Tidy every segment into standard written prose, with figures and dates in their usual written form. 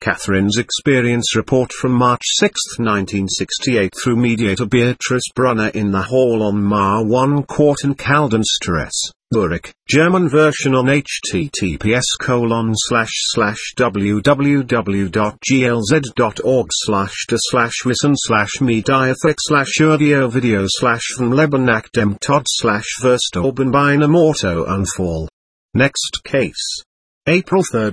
Catherine's experience report from March 6, 1968 through mediator Beatrice Brunner in the hall on Mar 1 Court in Kaldenstrasse, Zurich, German version on https://www.glz.org/de/listen/mediathek/audio-video/vom Leben nach dem Tod/Verstorben bei einem Autounfall. Next case. April 3,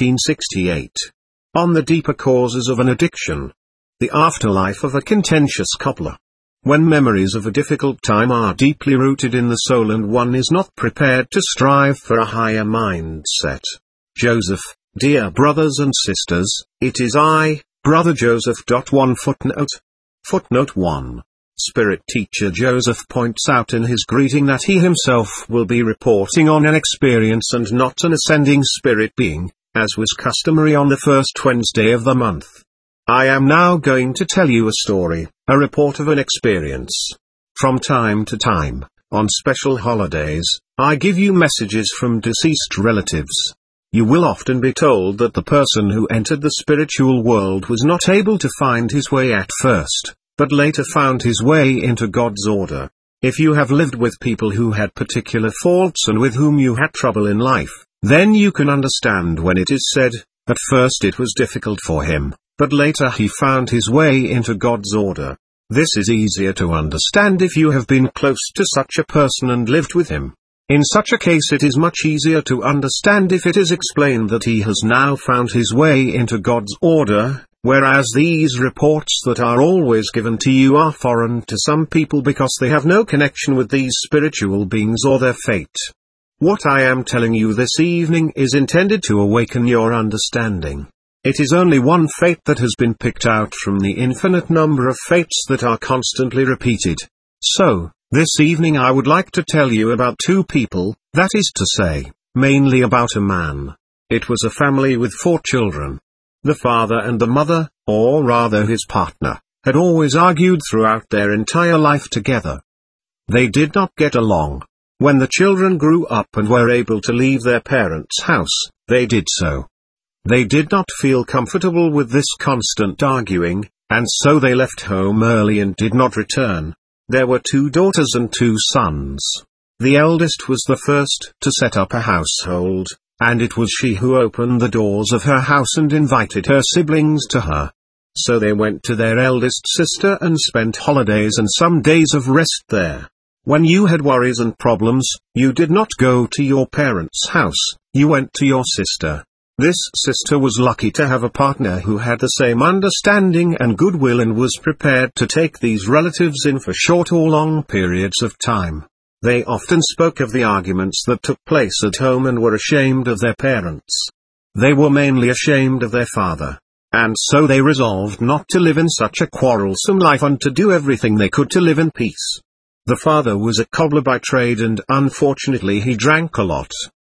1968. On the deeper causes of an addiction. The afterlife of a contentious couple. When memories of a difficult time are deeply rooted in the soul and one is not prepared to strive for a higher mindset. Joseph, dear brothers and sisters, it is I, Brother Joseph. 1 footnote. Footnote 1. Spirit teacher Joseph points out in his greeting that he himself will be reporting on an experience and not an ascending spirit being, as was customary on the first Wednesday of the month. I am now going to tell you a story, a report of an experience. From time to time, on special holidays, I give you messages from deceased relatives. You will often be told that the person who entered the spiritual world was not able to find his way at first, but later found his way into God's order. If you have lived with people who had particular faults and with whom you had trouble in life, then you can understand when it is said, at first it was difficult for him, but later he found his way into God's order. This is easier to understand if you have been close to such a person and lived with him. In such a case it is much easier to understand if it is explained that he has now found his way into God's order, whereas these reports that are always given to you are foreign to some people because they have no connection with these spiritual beings or their fate. What I am telling you this evening is intended to awaken your understanding. It is only one fate that has been picked out from the infinite number of fates that are constantly repeated. So, this evening I would like to tell you about two people, that is to say, mainly about a man. It was a family with 4 children. The father and the mother, or rather his partner, had always argued throughout their entire life together. They did not get along. When the children grew up and were able to leave their parents' house, they did so. They did not feel comfortable with this constant arguing, and so they left home early and did not return. There were 2 daughters and 2 sons. The eldest was the first to set up a household, and it was she who opened the doors of her house and invited her siblings to her. So they went to their eldest sister and spent holidays and some days of rest there. When you had worries and problems, you did not go to your parents' house, you went to your sister. This sister was lucky to have a partner who had the same understanding and goodwill and was prepared to take these relatives in for short or long periods of time. They often spoke of the arguments that took place at home and were ashamed of their parents. They were mainly ashamed of their father. And so they resolved not to live in such a quarrelsome life and to do everything they could to live in peace. The father was a cobbler by trade and unfortunately he drank a lot.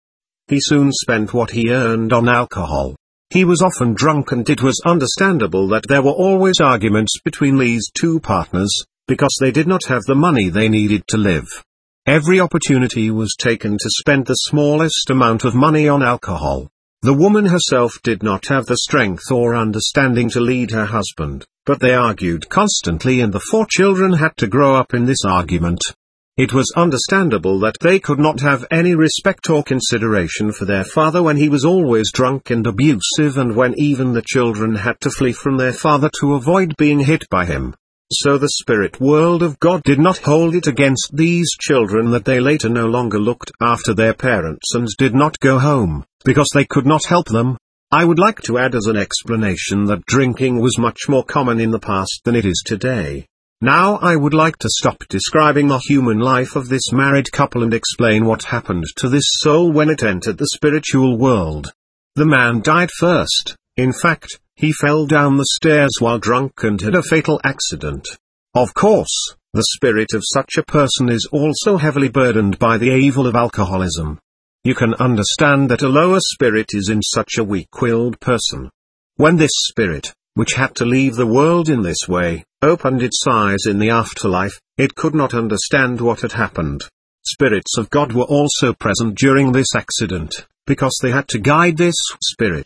He soon spent what he earned on alcohol. He was often drunk and it was understandable that there were always arguments between these 2 partners, because they did not have the money they needed to live. Every opportunity was taken to spend the smallest amount of money on alcohol. The woman herself did not have the strength or understanding to lead her husband, but they argued constantly and the 4 children had to grow up in this argument. It was understandable that they could not have any respect or consideration for their father when he was always drunk and abusive and when even the children had to flee from their father to avoid being hit by him. So the spirit world of God did not hold it against these children that they later no longer looked after their parents and did not go home, because they could not help them. I would like to add as an explanation that drinking was much more common in the past than it is today. Now I would like to stop describing the human life of this married couple and explain what happened to this soul when it entered the spiritual world. The man died first. In fact, he fell down the stairs while drunk and had a fatal accident. Of course, the spirit of such a person is also heavily burdened by the evil of alcoholism. You can understand that a lower spirit is in such a weak-willed person. When this spirit, which had to leave the world in this way, opened its eyes in the afterlife, it could not understand what had happened. Spirits of God were also present during this accident, because they had to guide this spirit.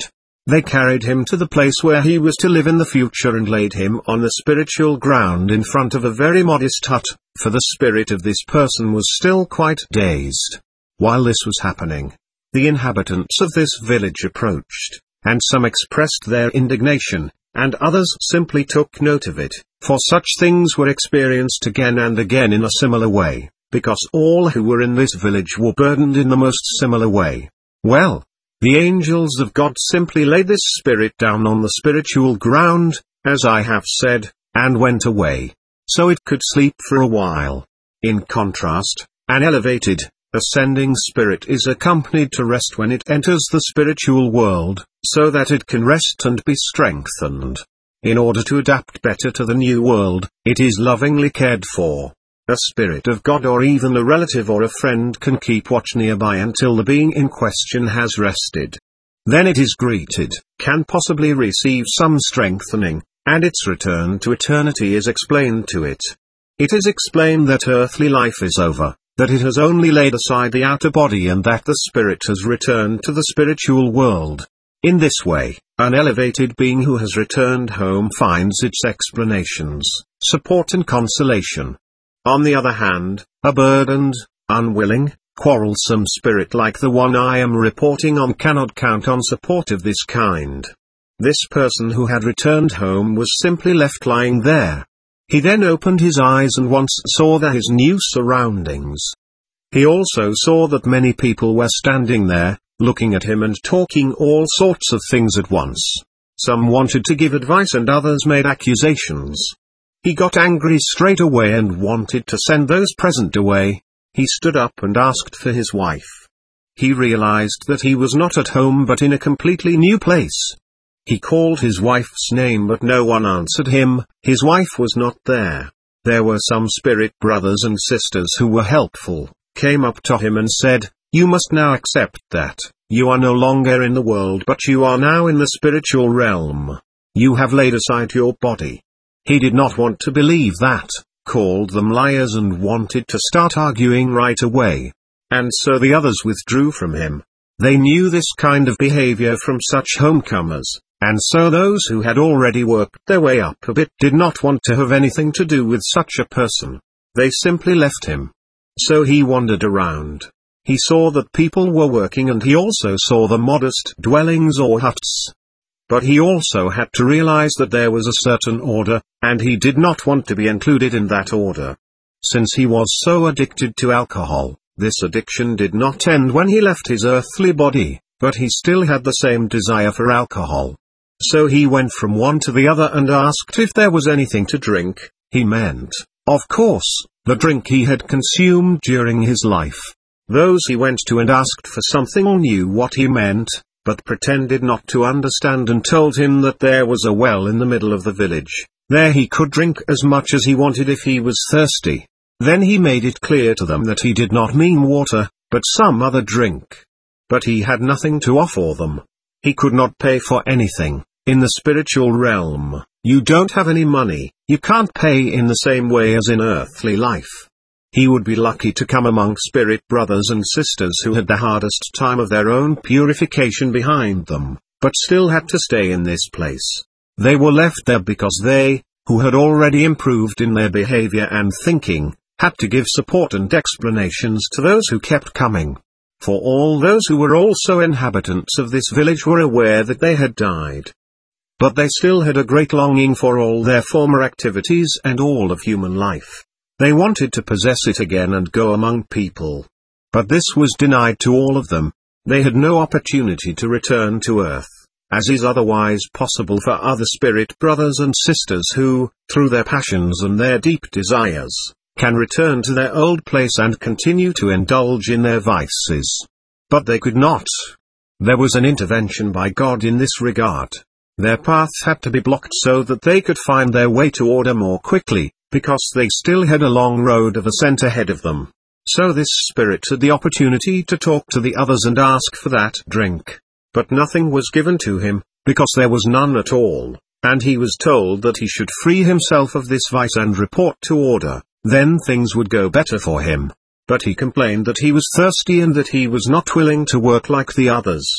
They carried him to the place where he was to live in the future and laid him on the spiritual ground in front of a very modest hut, for the spirit of this person was still quite dazed. While this was happening, the inhabitants of this village approached, and some expressed their indignation, and others simply took note of it, for such things were experienced again and again in a similar way, because all who were in this village were burdened in the most similar way. Well, the angels of God simply laid this spirit down on the spiritual ground, as I have said, and went away, so it could sleep for a while. In contrast, an elevated, ascending spirit is accompanied to rest when it enters the spiritual world, so that it can rest and be strengthened. In order to adapt better to the new world, it is lovingly cared for. A spirit of God or even a relative or a friend can keep watch nearby until the being in question has rested. Then it is greeted, can possibly receive some strengthening, and its return to eternity is explained to it. It is explained that earthly life is over, that it has only laid aside the outer body and that the spirit has returned to the spiritual world. In this way, an elevated being who has returned home finds its explanations, support and consolation. On the other hand, a burdened, unwilling, quarrelsome spirit like the one I am reporting on cannot count on support of this kind. This person who had returned home was simply left lying there. He then opened his eyes and once saw his new surroundings. He also saw that many people were standing there, looking at him and talking all sorts of things at once. Some wanted to give advice and others made accusations. He got angry straight away and wanted to send those present away. He stood up and asked for his wife. He realized that he was not at home but in a completely new place. He called his wife's name but no one answered him. His wife was not there. There were some spirit brothers and sisters who were helpful, came up to him and said, "You must now accept that you are no longer in the world but you are now in the spiritual realm. You have laid aside your body." He did not want to believe that, called them liars and wanted to start arguing right away. And so the others withdrew from him. They knew this kind of behavior from such homecomers, and so those who had already worked their way up a bit did not want to have anything to do with such a person. They simply left him. So he wandered around. He saw that people were working and he also saw the modest dwellings or huts. But he also had to realize that there was a certain order, and he did not want to be included in that order. Since he was so addicted to alcohol, this addiction did not end when he left his earthly body, but he still had the same desire for alcohol. So he went from one to the other and asked if there was anything to drink. He meant, of course, the drink he had consumed during his life. Those he went to and asked for something all knew what he meant, but pretended not to understand and told him that there was a well in the middle of the village. There he could drink as much as he wanted if he was thirsty. Then he made it clear to them that he did not mean water, but some other drink. But he had nothing to offer them. He could not pay for anything. In the spiritual realm, you don't have any money, you can't pay in the same way as in earthly life. He would be lucky to come among spirit brothers and sisters who had the hardest time of their own purification behind them, but still had to stay in this place. They were left there because they, who had already improved in their behavior and thinking, had to give support and explanations to those who kept coming. For all those who were also inhabitants of this village were aware that they had died. But they still had a great longing for all their former activities and all of human life. They wanted to possess it again and go among people. But this was denied to all of them. They had no opportunity to return to earth, as is otherwise possible for other spirit brothers and sisters who, through their passions and their deep desires, can return to their old place and continue to indulge in their vices. But they could not. There was an intervention by God in this regard. Their paths had to be blocked so that they could find their way to order more quickly, because they still had a long road of ascent ahead of them. So this spirit had the opportunity to talk to the others and ask for that drink. But nothing was given to him, because there was none at all, and he was told that he should free himself of this vice and report to order, then things would go better for him. But he complained that he was thirsty and that he was not willing to work like the others.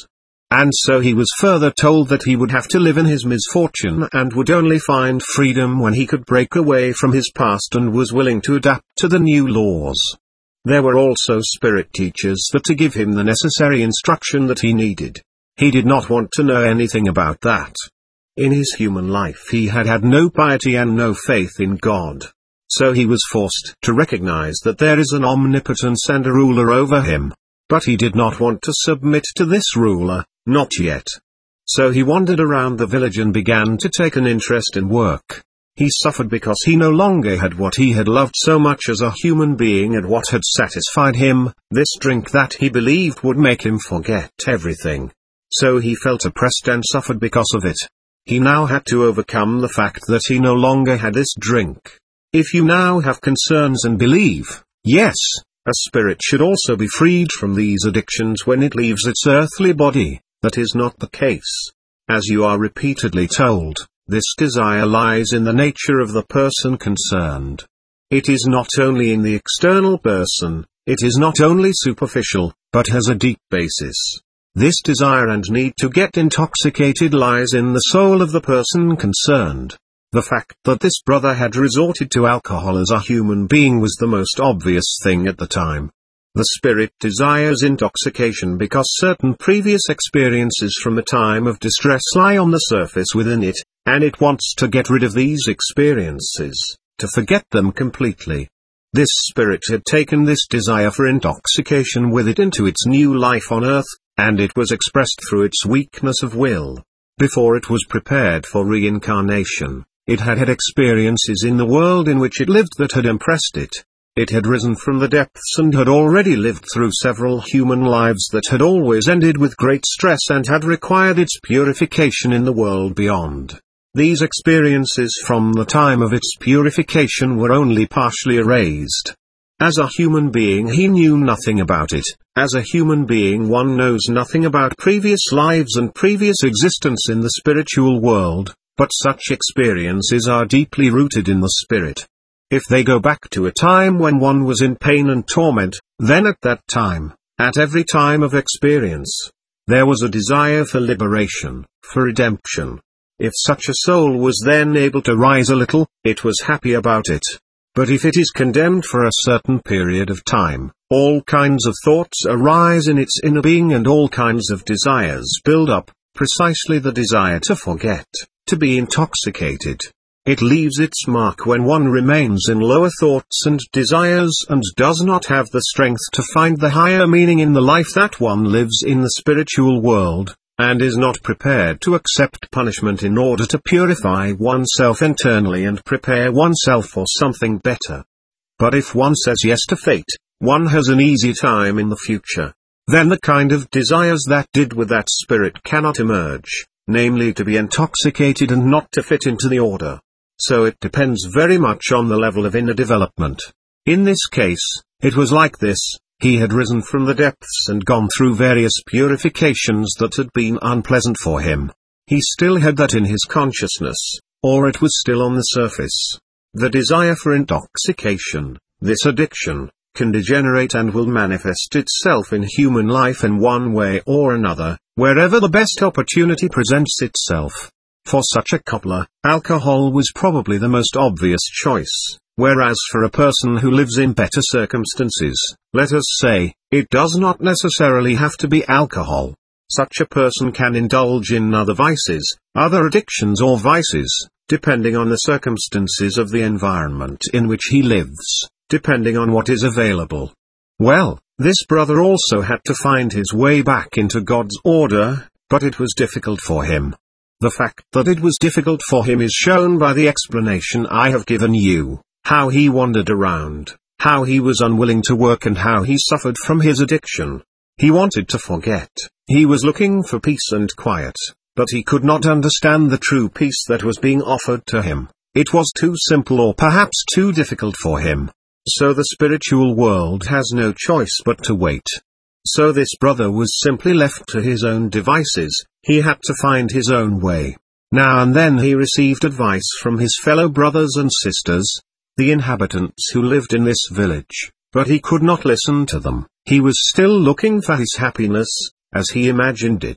And so he was further told that he would have to live in his misfortune and would only find freedom when he could break away from his past and was willing to adapt to the new laws. There were also spirit teachers that to give him the necessary instruction that he needed. He did not want to know anything about that. In his human life he had had no piety and no faith in God. So he was forced to recognize that there is an omnipotence and a ruler over him. But he did not want to submit to this ruler, not yet. So he wandered around the village and began to take an interest in work. He suffered because he no longer had what he had loved so much as a human being and what had satisfied him, this drink that he believed would make him forget everything. So he felt oppressed and suffered because of it. He now had to overcome the fact that he no longer had this drink. If you now have concerns and believe, yes, a spirit should also be freed from these addictions when it leaves its earthly body, that is not the case. As you are repeatedly told, this desire lies in the nature of the person concerned. It is not only in the external person, it is not only superficial, but has a deep basis. This desire and need to get intoxicated lies in the soul of the person concerned. The fact that this brother had resorted to alcohol as a human being was the most obvious thing at the time. The spirit desires intoxication because certain previous experiences from a time of distress lie on the surface within it, and it wants to get rid of these experiences, to forget them completely. This spirit had taken this desire for intoxication with it into its new life on earth, and it was expressed through its weakness of will. Before it was prepared for reincarnation, it had had experiences in the world in which it lived that had impressed it. It had risen from the depths and had already lived through several human lives that had always ended with great stress and had required its purification in the world beyond. These experiences from the time of its purification were only partially erased. As a human being he knew nothing about it. As a human being one knows nothing about previous lives and previous existence in the spiritual world. But such experiences are deeply rooted in the spirit. If they go back to a time when one was in pain and torment, then at that time, at every time of experience, there was a desire for liberation, for redemption. If such a soul was then able to rise a little, it was happy about it. But if it is condemned for a certain period of time, all kinds of thoughts arise in its inner being and all kinds of desires build up, precisely the desire to forget. To be intoxicated. It leaves its mark when one remains in lower thoughts and desires and does not have the strength to find the higher meaning in the life that one lives in the spiritual world, and is not prepared to accept punishment in order to purify oneself internally and prepare oneself for something better. But if one says yes to fate, one has an easy time in the future. Then the kind of desires that did with that spirit cannot emerge. Namely to be intoxicated and not to fit into the order. So it depends very much on the level of inner development. In this case, it was like this, he had risen from the depths and gone through various purifications that had been unpleasant for him. He still had that in his consciousness, or it was still on the surface. The desire for intoxication, this addiction, can degenerate and will manifest itself in human life in one way or another, wherever the best opportunity presents itself. For such a coupler, alcohol was probably the most obvious choice, whereas for a person who lives in better circumstances, let us say, it does not necessarily have to be alcohol. Such a person can indulge in other vices, other addictions or vices, depending on the circumstances of the environment in which he lives. Depending on what is available. Well, this brother also had to find his way back into God's order, but it was difficult for him. The fact that it was difficult for him is shown by the explanation I have given you, how he wandered around, how he was unwilling to work and how he suffered from his addiction. He wanted to forget, he was looking for peace and quiet, but he could not understand the true peace that was being offered to him. It was too simple or perhaps too difficult for him. So the spiritual world has no choice but to wait. So this brother was simply left to his own devices, he had to find his own way. Now and then he received advice from his fellow brothers and sisters, the inhabitants who lived in this village, but he could not listen to them. He was still looking for his happiness, as he imagined it.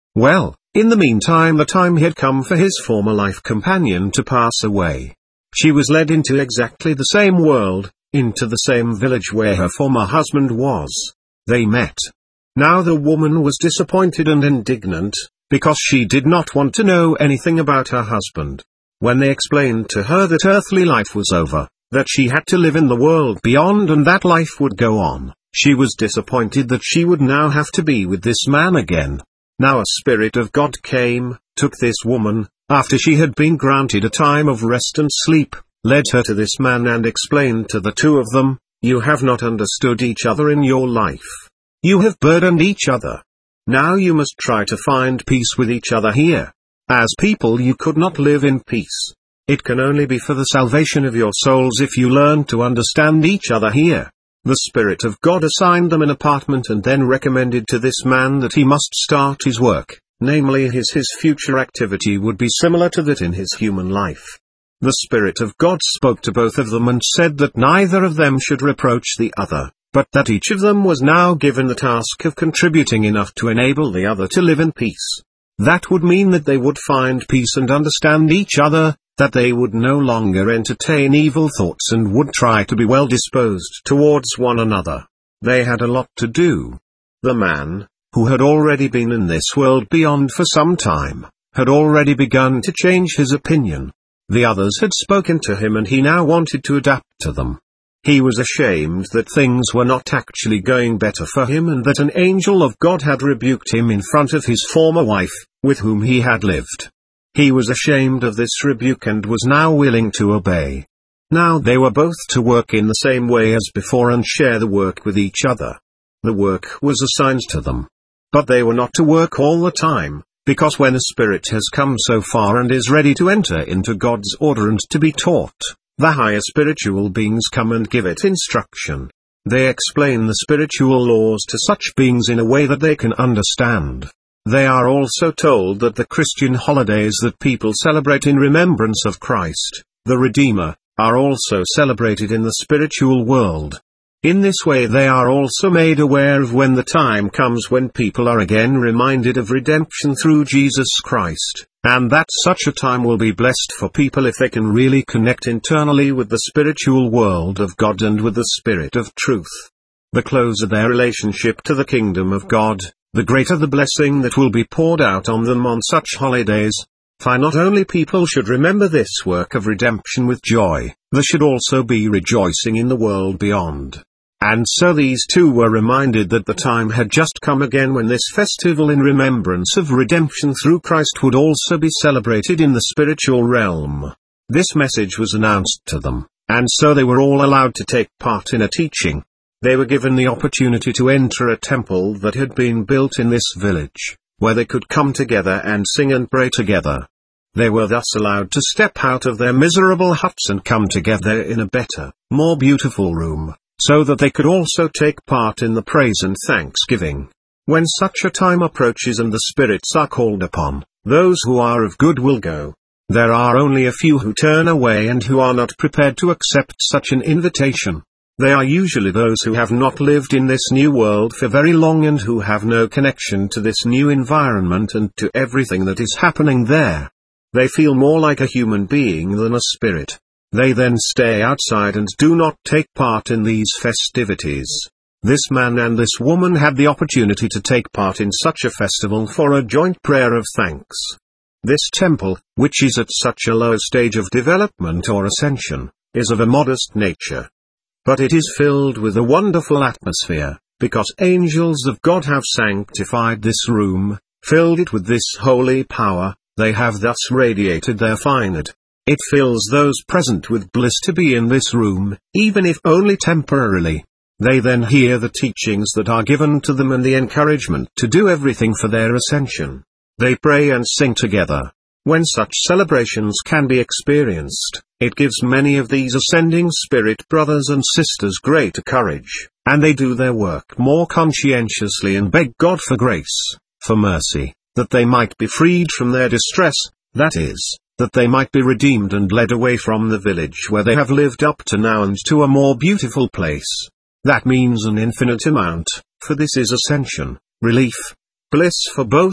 Well, in the meantime the time had come for his former life companion to pass away. She was led into exactly the same world, into the same village where her former husband was. They met. Now the woman was disappointed and indignant, because she did not want to know anything about her husband. When they explained to her that earthly life was over, that she had to live in the world beyond and that life would go on, she was disappointed that she would now have to be with this man again. Now a Spirit of God came, took this woman, after she had been granted a time of rest and sleep, led her to this man and explained to the two of them, "You have not understood each other in your life. You have burdened each other. Now you must try to find peace with each other here. As people you could not live in peace. It can only be for the salvation of your souls if you learn to understand each other here." The Spirit of God assigned them an apartment and then recommended to this man that he must start his work, namely his future activity would be similar to that in his human life. The Spirit of God spoke to both of them and said that neither of them should reproach the other, but that each of them was now given the task of contributing enough to enable the other to live in peace. That would mean that they would find peace and understand each other, that they would no longer entertain evil thoughts and would try to be well disposed towards one another. They had a lot to do. The man, who had already been in this world beyond for some time, had already begun to change his opinion. The others had spoken to him and he now wanted to adapt to them. He was ashamed that things were not actually going better for him and that an angel of God had rebuked him in front of his former wife, with whom he had lived. He was ashamed of this rebuke and was now willing to obey. Now they were both to work in the same way as before and share the work with each other. The work was assigned to them. But they were not to work all the time, because when a spirit has come so far and is ready to enter into God's order and to be taught, the higher spiritual beings come and give it instruction. They explain the spiritual laws to such beings in a way that they can understand. They are also told that the Christian holidays that people celebrate in remembrance of Christ, the Redeemer, are also celebrated in the spiritual world. In this way they are also made aware of when the time comes when people are again reminded of redemption through Jesus Christ, and that such a time will be blessed for people if they can really connect internally with the spiritual world of God and with the Spirit of truth. The closer their relationship to the kingdom of God, the greater the blessing that will be poured out on them on such holidays. For not only people should remember this work of redemption with joy, they should also be rejoicing in the world beyond. And so these two were reminded that the time had just come again when this festival in remembrance of redemption through Christ would also be celebrated in the spiritual realm. This message was announced to them, and so they were all allowed to take part in a teaching. They were given the opportunity to enter a temple that had been built in this village, where they could come together and sing and pray together. They were thus allowed to step out of their miserable huts and come together in a better, more beautiful room, so that they could also take part in the praise and thanksgiving. When such a time approaches and the spirits are called upon, those who are of good will go. There are only a few who turn away and who are not prepared to accept such an invitation. They are usually those who have not lived in this new world for very long and who have no connection to this new environment and to everything that is happening there. They feel more like a human being than a spirit. They then stay outside and do not take part in these festivities. This man and this woman had the opportunity to take part in such a festival for a joint prayer of thanks. This temple, which is at such a low stage of development or ascension, is of a modest nature. But it is filled with a wonderful atmosphere, because angels of God have sanctified this room, filled it with this holy power. They have thus radiated their finery. It fills those present with bliss to be in this room, even if only temporarily. They then hear the teachings that are given to them and the encouragement to do everything for their ascension. They pray and sing together. When such celebrations can be experienced, it gives many of these ascending spirit brothers and sisters greater courage, and they do their work more conscientiously and beg God for grace, for mercy, that they might be freed from their distress, that is, that they might be redeemed and led away from the village where they have lived up to now and to a more beautiful place. That means an infinite amount, for this is ascension, relief, bliss for both,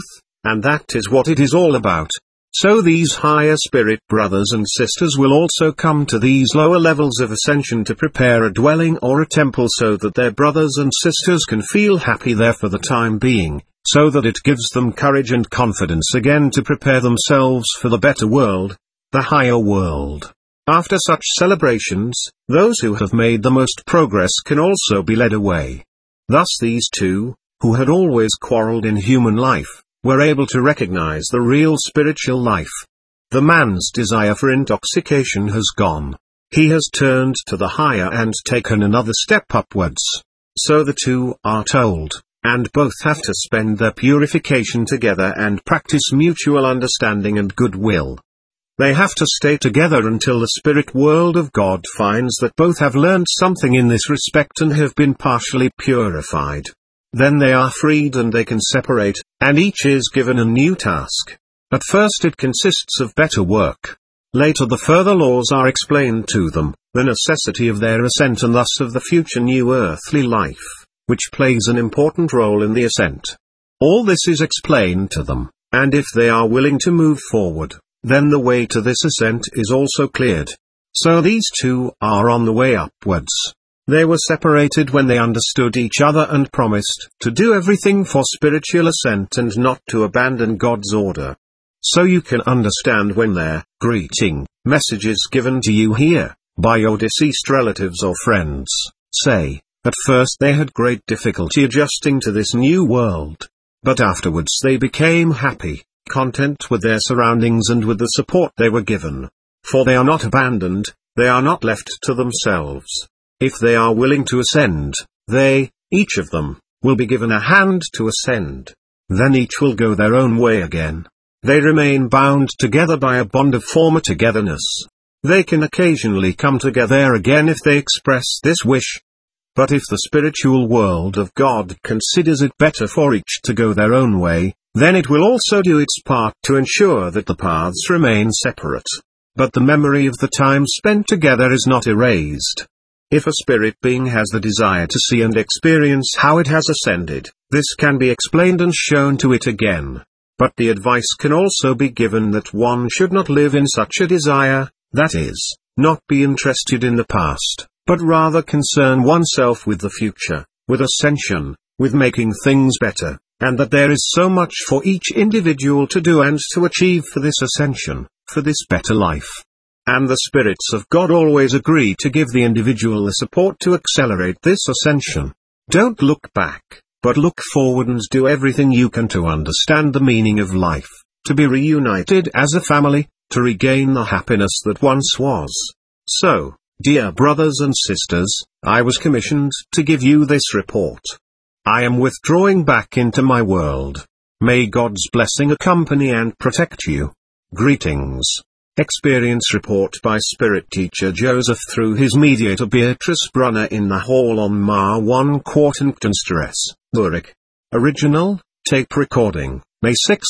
and that is what it is all about. So these higher spirit brothers and sisters will also come to these lower levels of ascension to prepare a dwelling or a temple so that their brothers and sisters can feel happy there for the time being, so that it gives them courage and confidence again to prepare themselves for the better world, the higher world. After such celebrations, those who have made the most progress can also be led away. Thus these two, who had always quarreled in human life, were able to recognize the real spiritual life. The man's desire for intoxication has gone. He has turned to the higher and taken another step upwards. So the two are told, and both have to spend their purification together and practice mutual understanding and goodwill. They have to stay together until the spirit world of God finds that both have learned something in this respect and have been partially purified. Then they are freed and they can separate, and each is given a new task. At first it consists of better work. Later the further laws are explained to them, the necessity of their ascent and thus of the future new earthly life, which plays an important role in the ascent. All this is explained to them, and if they are willing to move forward, then the way to this ascent is also cleared. So these two are on the way upwards. They were separated when they understood each other and promised to do everything for spiritual ascent and not to abandon God's order. So you can understand when their greeting messages given to you here, by your deceased relatives or friends, say, at first they had great difficulty adjusting to this new world. But afterwards they became happy, content with their surroundings and with the support they were given. For they are not abandoned, they are not left to themselves. If they are willing to ascend, they, each of them, will be given a hand to ascend. Then each will go their own way again. They remain bound together by a bond of former togetherness. They can occasionally come together again if they express this wish. But if the spiritual world of God considers it better for each to go their own way, then it will also do its part to ensure that the paths remain separate. But the memory of the time spent together is not erased. If a spirit being has the desire to see and experience how it has ascended, this can be explained and shown to it again. But the advice can also be given that one should not live in such a desire, that is, not be interested in the past, but rather concern oneself with the future, with ascension, with making things better, and that there is so much for each individual to do and to achieve for this ascension, for this better life. And the spirits of God always agree to give the individual the support to accelerate this ascension. Don't look back, but look forward and do everything you can to understand the meaning of life, to be reunited as a family, to regain the happiness that once was. So, dear brothers and sisters, I was commissioned to give you this report. I am withdrawing back into my world. May God's blessing accompany and protect you. Greetings. Experience report by Spirit Teacher Joseph through his mediator Beatrice Brunner in the hall on Ma 1 Quartenstrasse, Zurich. Original, tape recording, May 6,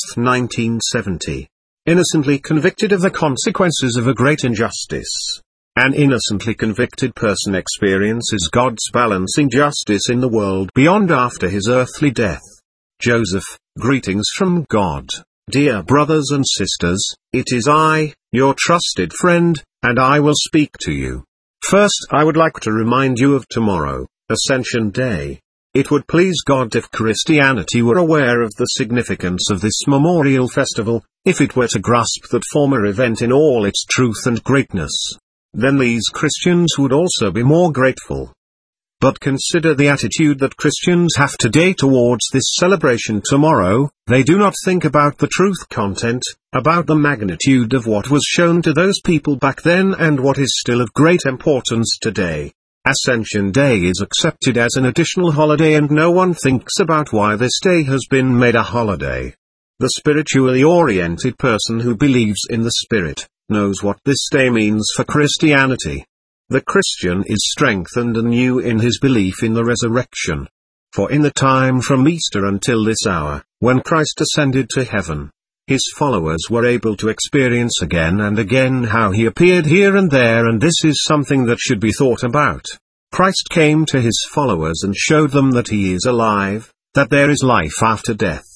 1970. Innocently convicted of the consequences of a great injustice. An innocently convicted person experiences God's balancing justice in the world beyond after his earthly death. Joseph, greetings from God. Dear brothers and sisters, it is I, your trusted friend, and I will speak to you. First, I would like to remind you of tomorrow, Ascension Day. It would please God if Christianity were aware of the significance of this memorial festival, if it were to grasp that former event in all its truth and greatness. Then these Christians would also be more grateful. But consider the attitude that Christians have today towards this celebration tomorrow. They do not think about the truth content, about the magnitude of what was shown to those people back then and what is still of great importance today. Ascension Day is accepted as an additional holiday and no one thinks about why this day has been made a holiday. The spiritually oriented person who believes in the Spirit knows what this day means for Christianity. The Christian is strengthened anew in his belief in the resurrection. For in the time from Easter until this hour, when Christ ascended to heaven, his followers were able to experience again and again how he appeared here and there, and this is something that should be thought about. Christ came to his followers and showed them that he is alive, that there is life after death.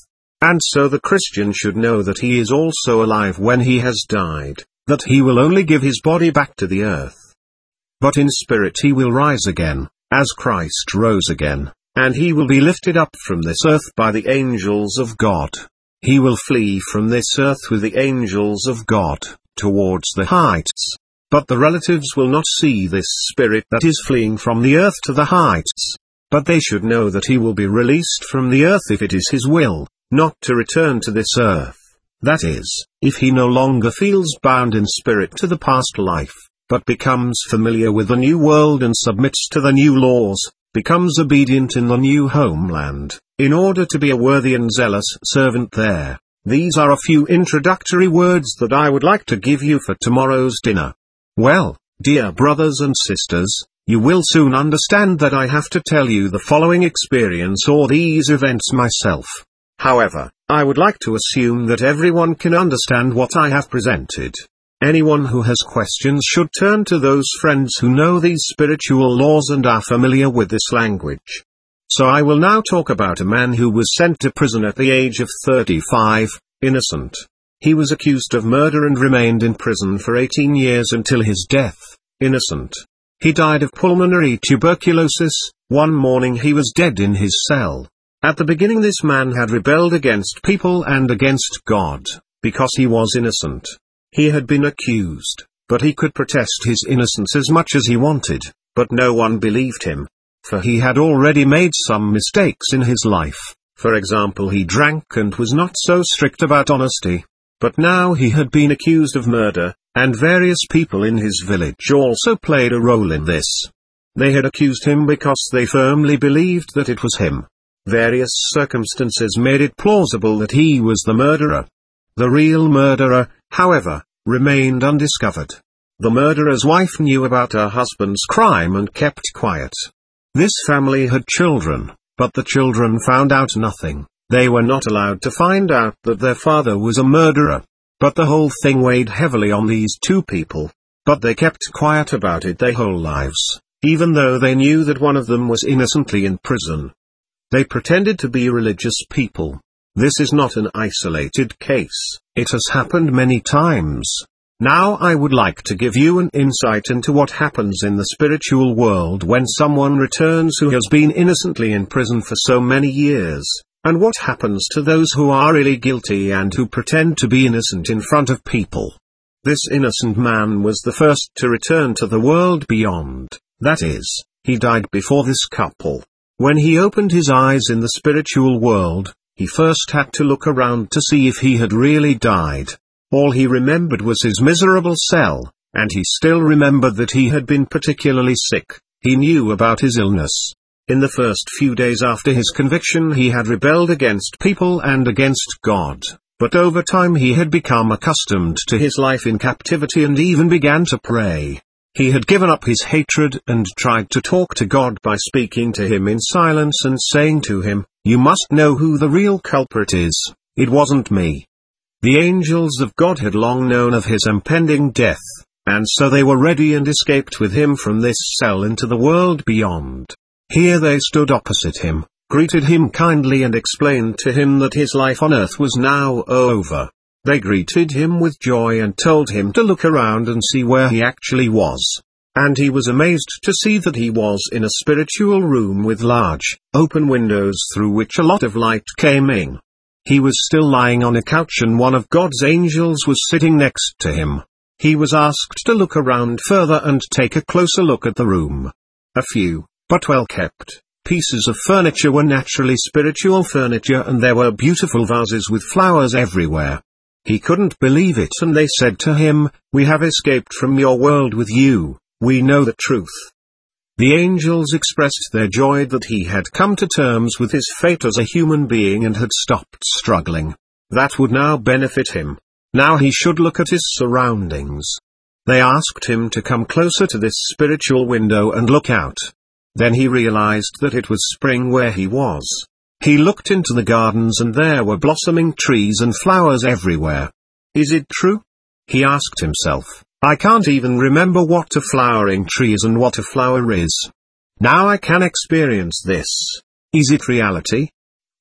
And so the Christian should know that he is also alive when he has died, that he will only give his body back to the earth. But in spirit he will rise again, as Christ rose again, and he will be lifted up from this earth by the angels of God. He will flee from this earth with the angels of God, towards the heights. But the relatives will not see this spirit that is fleeing from the earth to the heights. But they should know that he will be released from the earth if it is his will, not to return to this earth. That is, if he no longer feels bound in spirit to the past life, but becomes familiar with the new world and submits to the new laws, becomes obedient in the new homeland, in order to be a worthy and zealous servant there. These are a few introductory words that I would like to give you for tomorrow's dinner. Well, dear brothers and sisters, you will soon understand that I have to tell you the following experience or these events myself. However, I would like to assume that everyone can understand what I have presented. Anyone who has questions should turn to those friends who know these spiritual laws and are familiar with this language. So I will now talk about a man who was sent to prison at the age of 35, innocent. He was accused of murder and remained in prison for 18 years until his death, innocent. He died of pulmonary tuberculosis. One morning he was dead in his cell. At the beginning this man had rebelled against people and against God, because he was innocent. He had been accused, but he could protest his innocence as much as he wanted, but no one believed him. For he had already made some mistakes in his life. For example, he drank and was not so strict about honesty. But now he had been accused of murder, and various people in his village also played a role in this. They had accused him because they firmly believed that it was him. Various circumstances made it plausible that he was the murderer. The real murderer, however, remained undiscovered. The murderer's wife knew about her husband's crime and kept quiet. This family had children, but the children found out nothing. They were not allowed to find out that their father was a murderer. But the whole thing weighed heavily on these two people. But they kept quiet about it their whole lives, even though they knew that one of them was innocently in prison. They pretended to be religious people. This is not an isolated case. It has happened many times. Now I would like to give you an insight into what happens in the spiritual world when someone returns who has been innocently in prison for so many years, and what happens to those who are really guilty and who pretend to be innocent in front of people. This innocent man was the first to return to the world beyond, that is, he died before this couple. When he opened his eyes in the spiritual world, he first had to look around to see if he had really died. All he remembered was his miserable cell, and he still remembered that he had been particularly sick. He knew about his illness. In the first few days after his conviction he had rebelled against people and against God, but over time he had become accustomed to his life in captivity and even began to pray. He had given up his hatred and tried to talk to God by speaking to him in silence and saying to him, "You must know who the real culprit is. It wasn't me." The angels of God had long known of his impending death, and so they were ready and escaped with him from this cell into the world beyond. Here they stood opposite him, greeted him kindly and explained to him that his life on earth was now over. They greeted him with joy and told him to look around and see where he actually was. And he was amazed to see that he was in a spiritual room with large, open windows through which a lot of light came in. He was still lying on a couch and one of God's angels was sitting next to him. He was asked to look around further and take a closer look at the room. A few, but well-kept, pieces of furniture were naturally spiritual furniture and there were beautiful vases with flowers everywhere. He couldn't believe it and they said to him, "We have escaped from your world with you, we know the truth." The angels expressed their joy that he had come to terms with his fate as a human being and had stopped struggling. That would now benefit him. Now he should look at his surroundings. They asked him to come closer to this spiritual window and look out. Then he realized that it was spring where he was. He looked into the gardens and there were blossoming trees and flowers everywhere. Is it true? He asked himself. I can't even remember what a flowering tree is and what a flower is. Now I can experience this. Is it reality?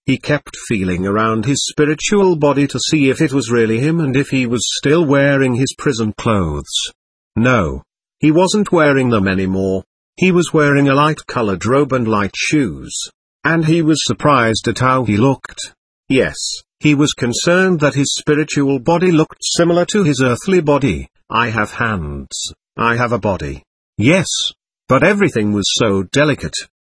He kept feeling around his spiritual body to see if it was really him and if he was still wearing his prison clothes. No. He wasn't wearing them anymore. He was wearing a light-colored robe and light shoes. And he was surprised at how he looked. Yes, he was concerned that his spiritual body looked similar to his earthly body. I have hands. I have a body. Yes. But everything was so delicate.